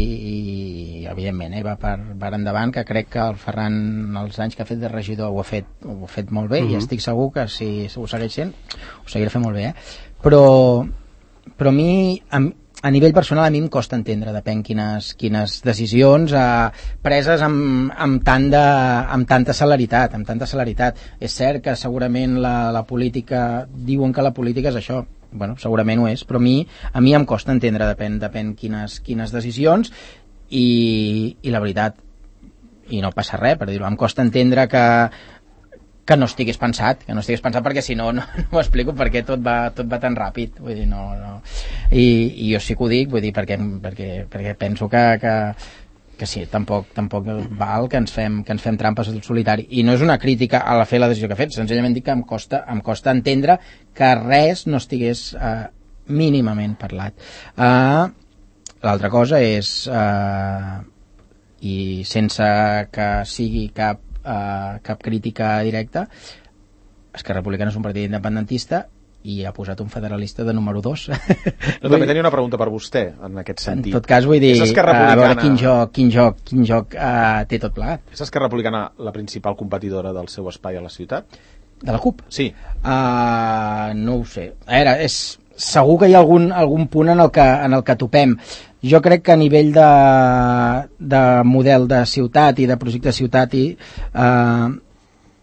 i evidentment, eh, va per, per endavant, que crec que el Ferran, els anys que ha fet de regidor, ho ha fet, ho ha fet molt bé, mm-hmm. i estic segur que si ho segueix sent, ho seguirà fent molt bé, eh? Però, però a mi... A, a nivell personal a mi em costa entendre depèn quines, quines decisions eh, preses amb, amb, tant de, amb tanta celeritat amb tanta celeritat. És cert que segurament la, la política, diuen que la política és això, bueno, segurament ho és, però a mi, a mi em costa entendre depèn, depèn quines, quines decisions i, i la veritat, i no passa res per dir-ho, em costa entendre que que no estigués pensat, que no estigués pensat perquè si no, no, no ho explico perquè tot va, tot va tan ràpid, vull dir, no, no. I, i jo sí que ho dic, vull dir, perquè, perquè, perquè penso que, que, que sí, tampoc, tampoc val que ens fem, que ens fem trampes al solitari, i no és una crítica a la fer la decisió que ha fet, senzillament dic que em costa, em costa entendre que res no estigués eh, mínimament parlat. Eh, l'altra cosa és eh, i sense que sigui cap Uh, cap crítica directa, Esquerra Republicana és un partit independentista i ha posat un federalista de número dos. No, també tenia una pregunta per vostè en aquest sentit. En tot cas, vull dir, Republicana... a veure quin joc, quin joc, quin joc uh, té tot plegat. És Esquerra Republicana la principal competidora del seu espai a la ciutat? De la CUP? Sí. Uh, no ho sé. A veure, és... segur que hi ha algun, algun punt en el, que, en el que topem. Jo crec que a nivell de, de model de ciutat i de projecte de ciutat i, eh,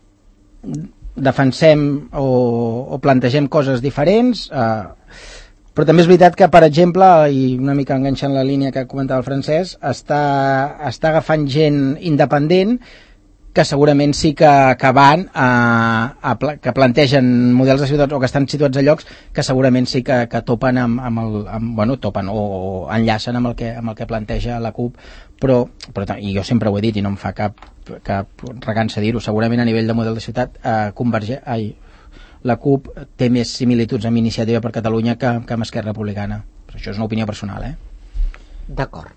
defensem o, o plantegem coses diferents, eh, Però també és veritat que, per exemple, i una mica enganxant la línia que comentava el Francesc, està, està agafant gent independent que segurament sí que, que van a, a, que plantegen models de ciutats o que estan situats a llocs que segurament sí que, que topen amb, amb el, amb, bueno, topen o, o enllacen amb el, que, amb el que planteja la CUP, però, però i jo sempre ho he dit i no em fa cap, cap recança dir-ho, segurament a nivell de model de ciutat eh, converge, ai, la CUP té més similituds amb Iniciativa per Catalunya que, que amb Esquerra Republicana, però això és una opinió personal, eh? D'acord.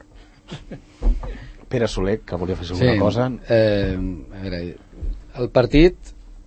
Pere Soler, que volia fer alguna sí, cosa. Eh, a veure, el partit,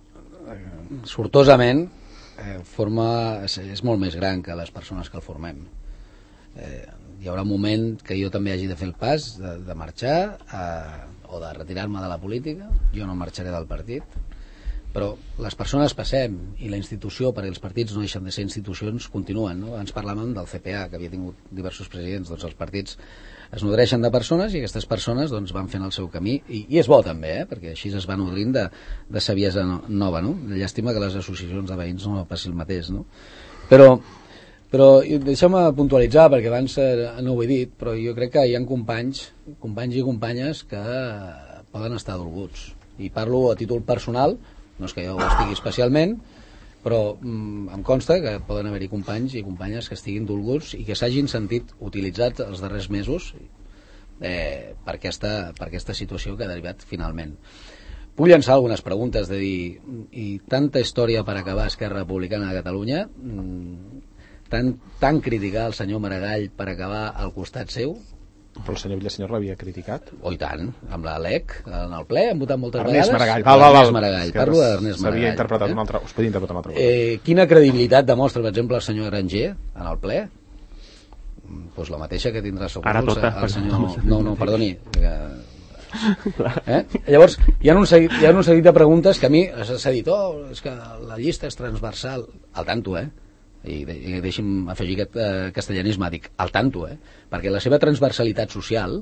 sortosament, eh, forma, és, és molt més gran que les persones que el formem. Eh, hi haurà un moment que jo també hagi de fer el pas de, de marxar eh, o de retirar-me de la política. Jo no marxaré del partit, però les persones passem i la institució, perquè els partits no deixen de ser institucions, continuen, no? Ens parlàvem del C P A, que havia tingut diversos presidents. Doncs els partits es nodreixen de persones i aquestes persones doncs, van fent el seu camí i, i és bo també, eh? Perquè així es va nodrint de, de saviesa no, nova, no? Llàstima que les associacions de veïns no passi el mateix, no? Però, però deixeu-me puntualitzar, perquè abans eh, no ho he dit, però jo crec que hi ha companys, companys i companyes que poden estar dolguts. I parlo a títol personal, no és que jo ho estigui especialment, però mm, em consta que poden haver-hi companys i companyes que estiguin dolguts i que s'hagin sentit utilitzats els darrers mesos eh, per, aquesta, per aquesta situació que ha derivat finalment. Puc llançar algunes preguntes de dir, i tanta història per acabar Esquerra Republicana de Catalunya, mm, tant, tant criticar el senyor Maragall per acabar al costat seu? Però el senyor Villasenyor l'havia criticat. Oh, i tant, amb la L E C, en el ple, hem votat moltes Ernest vegades. Maragall. Val, val, val. Ernest Maragall, parlo d'Ernest Maragall. S'havia interpretat eh? un altre, us podia interpretar un altre. Eh, quina credibilitat demostra, per exemple, el senyor Granger en el ple? Pues la mateixa que tindrà segur Ara tota, el senyor... No, no, perdoni. Eh? Llavors, hi ha, un seguit, hi ha un seguit de preguntes que a mi s'ha dit, oh, és que la llista és transversal. Al tanto, eh? I, de, i deixi'm afegir aquest eh, castellanisme, dic, al tanto, eh? Perquè la seva transversalitat social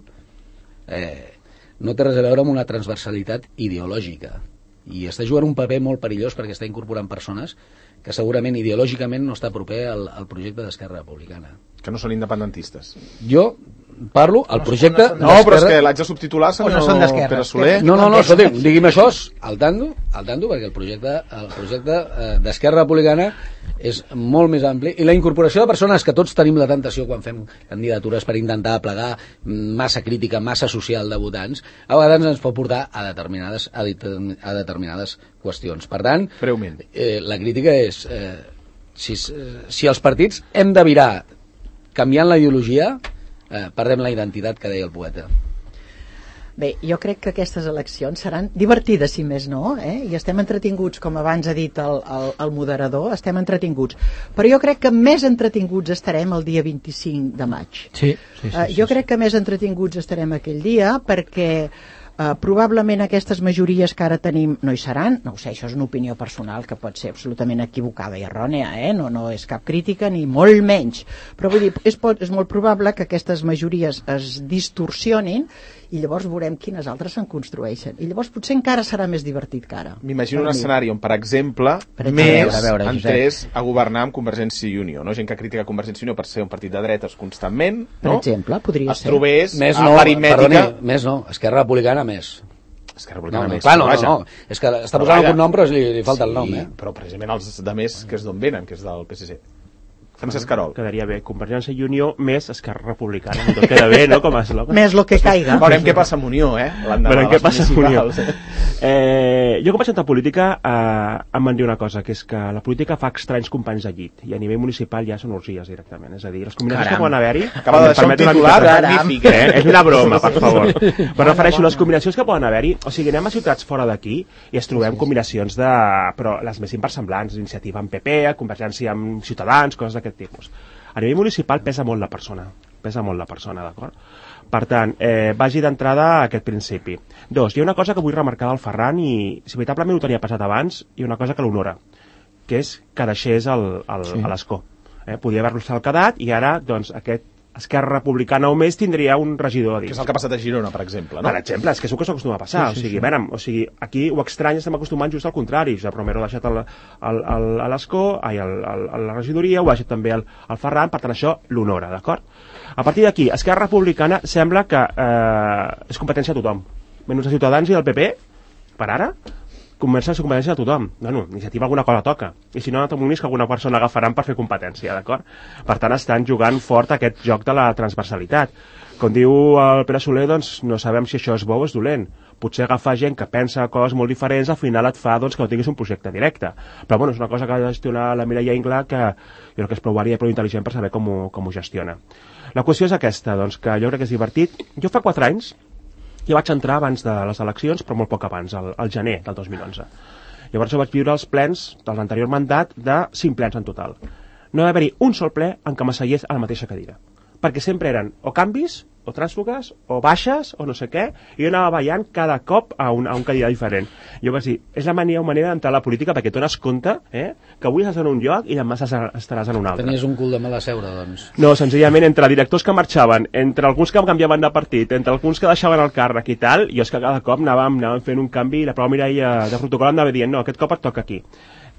eh, no té res a veure amb una transversalitat ideològica, i està jugant un paper molt perillós perquè està incorporant persones que segurament ideològicament no està proper al, al projecte d'Esquerra Republicana. Que no són independentistes. Jo parlo al projecte... No, però és que l'haig de subtitular, senyor no són d'esquerra. Pere Soler. No, no, no, escolti, digui'm això, al tanto, al tanto, perquè el projecte, el projecte eh, d'Esquerra Republicana és molt més ampli, i la incorporació de persones que tots tenim la tentació quan fem candidatures per intentar aplegar massa crítica, massa social de votants, a vegades ens pot portar a determinades, a, a determinades qüestions. Per tant, breument, eh, la crítica és eh, si, si els partits hem de virar canviant la ideologia, eh, perdem la identitat que deia el poeta. Bé, jo crec que aquestes eleccions seran divertides, si més no, eh? I estem entretinguts, com abans ha dit el, el, el moderador, estem entretinguts. Però jo crec que més entretinguts estarem el dia vint-i-cinc de maig. Sí, sí, sí, uh, jo sí, crec que més entretinguts estarem aquell dia perquè Uh, probablement aquestes majories que ara tenim no hi seran, no ho sé, això és una opinió personal que pot ser absolutament equivocada i errònia, eh? no, no és cap crítica ni molt menys, però vull dir, és, pot, és molt probable que aquestes majories es distorsionin i llavors veurem quines altres se'n construeixen, i llavors potser encara serà més divertit que ara. M'imagino un escenari on, per exemple, per exemple més a veure, entrés a governar amb Convergència i Unió, no? Gent que critica Convergència i Unió per ser un partit de dretes constantment, no? Per exemple, podria es ser. trobés Més a no, l'aritmètica... perdoni, més no, Esquerra Republicana més. Esquerra No, Republicana no, més. clar, no, no, vaja. no, és que està posant algun nom però li, li falta sí, el nom, eh? Però precisament els de més, que és d'on venen, que és del P S C. Francesc Carol. Quedaria bé, Convergència i Unió més Esquerra Republicana. Tot queda bé, no?, com a eslògan. Més lo que caiga. Veurem què passa amb Unió, eh? Veurem què passa amb Unió. Eh, jo, com vaig entrar a política, eh, em van dir una cosa, que és que la política fa estranys companys de llit, i a nivell municipal ja són orgies directament. És a dir, les combinacions que poden haver-hi... Acaba de deixar un titular magnífic, eh? És una broma, per favor. Però refereixo les combinacions que poden haver-hi. O sigui, anem a ciutats fora d'aquí i es trobem combinacions de... però les més inversemblants, iniciativa amb P P, Convergència amb Ciutadans, coses d'aquest tipus. A nivell municipal pesa molt la persona, pesa molt la persona, d'acord? Per tant, eh, vagi d'entrada a aquest principi. Dos, hi ha una cosa que vull remarcar del Ferran i, si veritablement ho tenia passat abans, hi ha una cosa que l'honora, que és que deixés el, el, sí. a l'escó. Eh? Podia haver-lo quedat i ara, doncs, aquest Esquerra Republicana o més tindria un regidor a dins. Que és el que ha passat a Girona, per exemple, no? Per exemple, és que és el que s'acostuma a passar. Sí, sí, o sigui, sí. Venem, o sigui, aquí ho estrany estem acostumant just al contrari. Josep Romero ha deixat el, el, el, a l'escó, ai, el, el, el, la regidoria, ho ha deixat també el, el Ferran, per tant això l'honora, d'acord? A partir d'aquí, Esquerra Republicana sembla que eh, és competència de tothom. Menys de Ciutadans i del P P, per ara, comença a ser competència de tothom. Bueno, iniciativa alguna cosa toca. I si no, no t'amonis que alguna persona agafaran per fer competència, d'acord? Per tant, estan jugant fort aquest joc de la transversalitat. Com diu el Pere Soler, doncs no sabem si això és bo o és dolent. Potser agafar gent que pensa coses molt diferents al final et fa doncs, que no tinguis un projecte directe. Però bueno, és una cosa que ha de gestionar la Mireia Ingla, que jo crec que és prou vària i prou intel·ligent per saber com ho, com ho gestiona. La qüestió és aquesta, doncs, que jo crec que és divertit. Jo fa quatre anys jo vaig entrar abans de les eleccions, però molt poc abans, al, al gener del dos mil onze. Llavors jo vaig viure els plens de l'anterior mandat de cinc plens en total. No va haver-hi un sol ple en què m'assegués a la mateixa cadira. Perquè sempre eren o canvis, o trànsfugues, o baixes, o no sé què, i jo anava ballant cada cop a un, a un cadira diferent. Jo vaig dir, és la manera, manera d'entrar a la política perquè tu dones compte eh, que avui estàs en un lloc i demà estaràs en un altre. Tenies un cul de mala seure, doncs. No, senzillament, entre directors que marxaven, entre alguns que canviaven de partit, entre alguns que deixaven el càrrec i tal, jo és que cada cop anàvem, anàvem fent un canvi i la prova Mireia de protocol anava dient, no, aquest cop et toca aquí.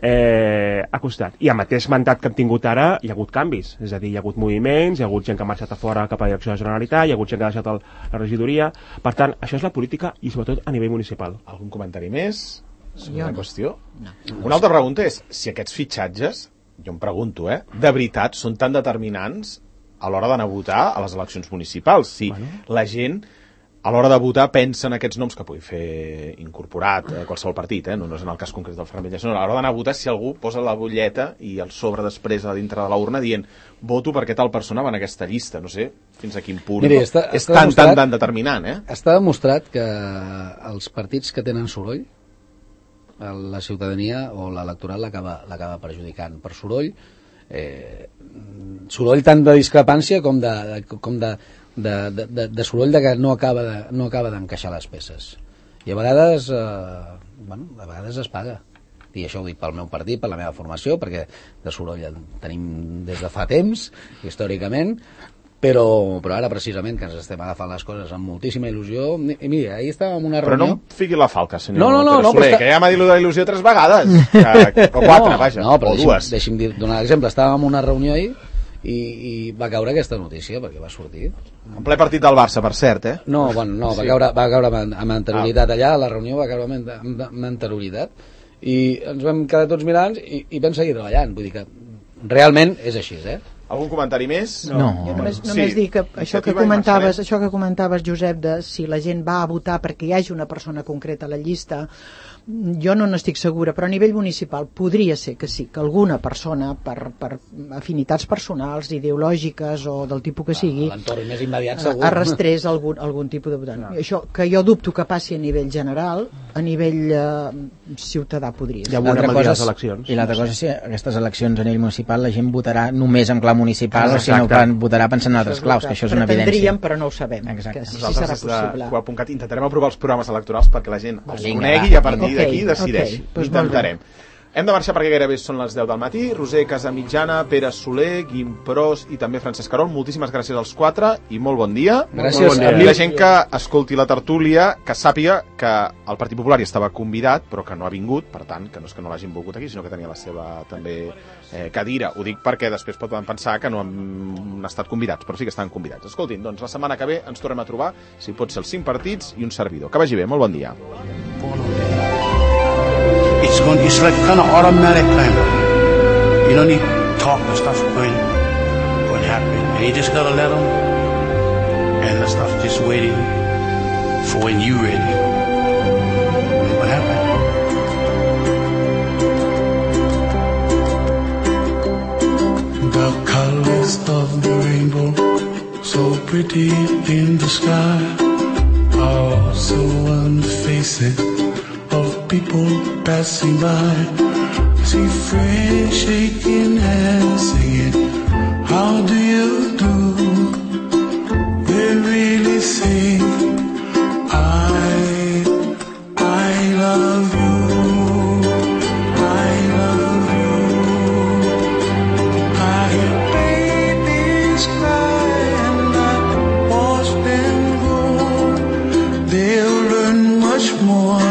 Eh, ha costat. I al mateix mandat que hem tingut ara hi ha hagut canvis, és a dir, hi ha hagut moviments, hi ha hagut gent que ha marxat a fora cap a la direcció de la Generalitat, hi ha hagut gent que ha deixat el, la regidoria. Per tant, això és la política i sobretot a nivell municipal. Algun comentari més sobre la no. qüestió? No. Una altra pregunta és si aquests fitxatges, jo em pregunto, eh, de veritat són tan determinants a l'hora d'anar a votar a les eleccions municipals. Si bueno. la gent a l'hora de votar pensa en aquests noms que pugui fer incorporat a qualsevol partit, eh? no, no és en el cas concret del Ferran Villena, sinó a l'hora d'anar a votar si algú posa la butlleta i el sobre després a dintre de la urna dient voto perquè tal persona va en aquesta llista, no sé fins a quin punt. Miri, està, és està tan, tan, tan determinant. Eh? Està demostrat que els partits que tenen soroll, la ciutadania o l'electorat l'acaba perjudicant. Per soroll, eh, soroll tant de discrepància com de... de com de De, de, de, de soroll de que no acaba de, no acaba d'encaixar les peces i a vegades eh, bueno, a vegades es paga i això ho dic pel meu partit, per la meva formació perquè de soroll en tenim des de fa temps històricament però, però ara precisament que ens estem agafant les coses amb moltíssima il·lusió i mira, ahir estàvem en una reunió però no em fiqui la falca senyor no, no, no, no, Soler, està... que ja m'ha dit la il·lusió tres vegades que, o quatre, no, vaja, no, però o deixi'm, dues deixi'm dir, donar l'exemple, estàvem en una reunió ahir I, i va caure aquesta notícia perquè va sortir en ple partit del Barça, per cert, eh? No, bueno, no, va caure, va caure amb, amb anterioritat ah. allà, la reunió va caure amb, amb, amb anterioritat i ens vam quedar tots mirant i, i vam seguir treballant, vull dir que realment és així, eh? Algun comentari més? No. no. Jo només, només sí. dic que això que, comentaves, això que comentaves, Josep, de si la gent va a votar perquè hi hagi una persona concreta a la llista, jo no n'estic segura, però a nivell municipal podria ser que sí, que alguna persona per, per afinitats personals, ideològiques o del tipus que sigui, l'entorn més immediat segur, arrastrés algun, algun tipus de votant. No. Això que jo dubto que passi a nivell general, a nivell eh, ciutadà podria ser. Ja veurem el dia de les eleccions. I l'altra cosa és si aquestes eleccions a nivell municipal la gent votarà només en clau municipal, o si no plan, votarà pensant en altres claus, que això és una evidència. Pretendríem, però no ho sabem. Exacte. Que si serà possible. De, intentarem aprovar els programes electorals perquè la gent els conegui i a partir d'aquí decideixi. Okay, pues intentarem. Hem de marxar perquè gairebé són les deu del matí. Roser Casamitjana, Pere Soler, Guim Pros i també Francesc Carol, moltíssimes gràcies als quatre i molt bon dia. Gràcies. Bon dia. I la gent que escolti la tertúlia que sàpiga que el Partit Popular hi estava convidat però que no ha vingut, per tant que no és que no l'hagin volgut aquí sinó que tenia la seva també eh, cadira. Ho dic perquè després poden pensar que no han estat convidats, però sí que estan convidats. Escoltin, doncs la setmana que ve ens tornem a trobar, si pot ser els cinc partits i un servidor. Que vagi bé, molt bon dia. It's going. It's like kind of automatic kind of. You don't need to talk. The stuff's going, going to happen, and you just gotta let them. And the stuff's just waiting for when you ready. And what happened? The colors of the rainbow, so pretty in the sky, are so on the faces of people passing by. See friends shaking hands, singing, how do you do? They really say, I, I love you, I love you. I hear babies cry and more